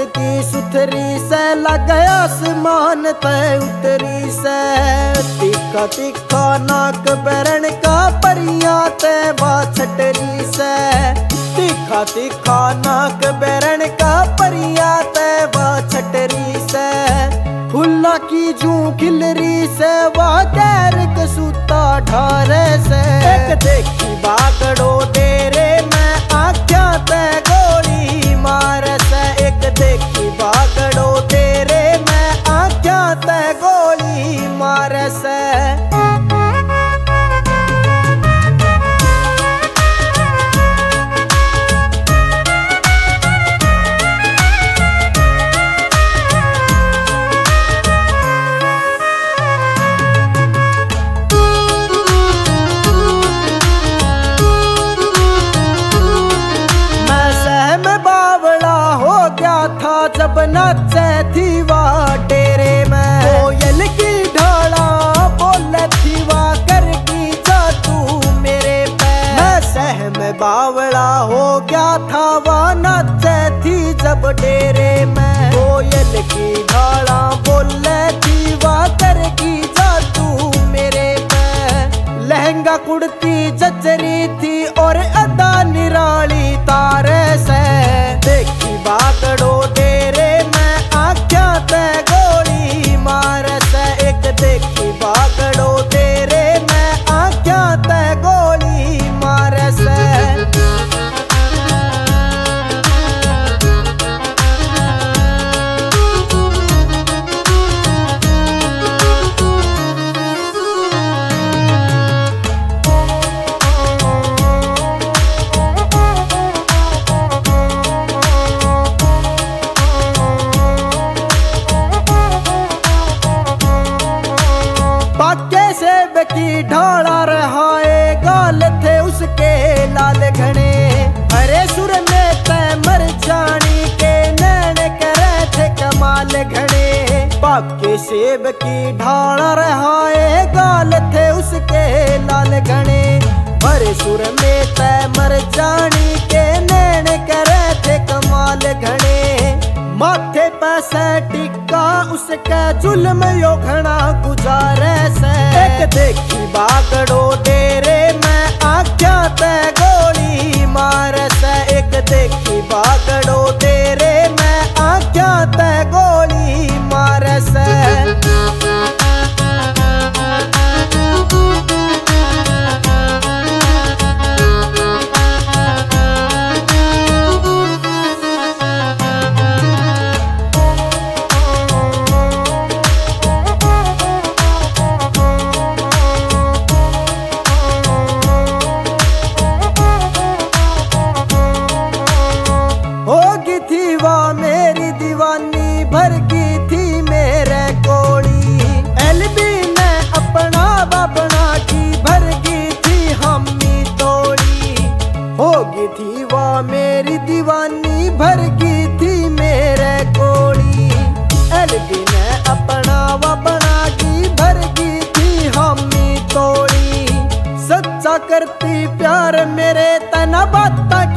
उड़ती सुथरी से लग आसमान तय उतरी से। तीखा तीखा नाक बरन का परियां तय छटरी से। तीखा तीखा नाक बरन का परियां तय छटरी से। फुल्ला की जू खिलरी से वह कैर कसूता ढारे से। एक देखी बागड़ो डेरे में आख्या तय गोली मार से। एक देखी बागड़ो डेरे में आख्या तय गोली मार से। जब नाचे थी वह डेरे में कोयल की ढाला बोले थी वह करगी जादू मेरे पे। मैं सहम बावड़ा हो गया था वह नाचे थी जब डेरे में कोयल की ढाला बोले थी वह करगी जादू मेरे पे। लहंगा कुर्ती जचरी थी और अदा निराली तारे से। देखी बागड़ो डेरे में आख्या तय गोली मार से। एक देखी बागड़ो डेरे में आख्या तय गोली मार से। की ढाला रहाए गाल थे उसके लाल घने। हरे सुर में तय मर जानी के नैन करे थे कमाल घने। पाके सेब की ढाला रहाए गाल थे उसके लाल घने। हरे सुर में तय मर जानी के नैन करे थे कमाल घने। माथे पैसे टिक्का उसके जुल्म यो घना गुजारे से। एक देखी बागड़ो डेरे में आख्या तय गोली मार से। एक देखी बागड़ो डेरे में आख्या तय गोली मार से। मेरी दीवानी भर गई थी मेरे कोड़ी। एलबी ने अपना बाबना की भर गई थी हमी तोड़ी। होगी थी वह मेरी दीवानी भर गई थी मेरे कोड़ी। एलबी ने अपना बाबना की भर गई थी हमी तोड़ी। सच्चा करती प्यार मेरे तना बात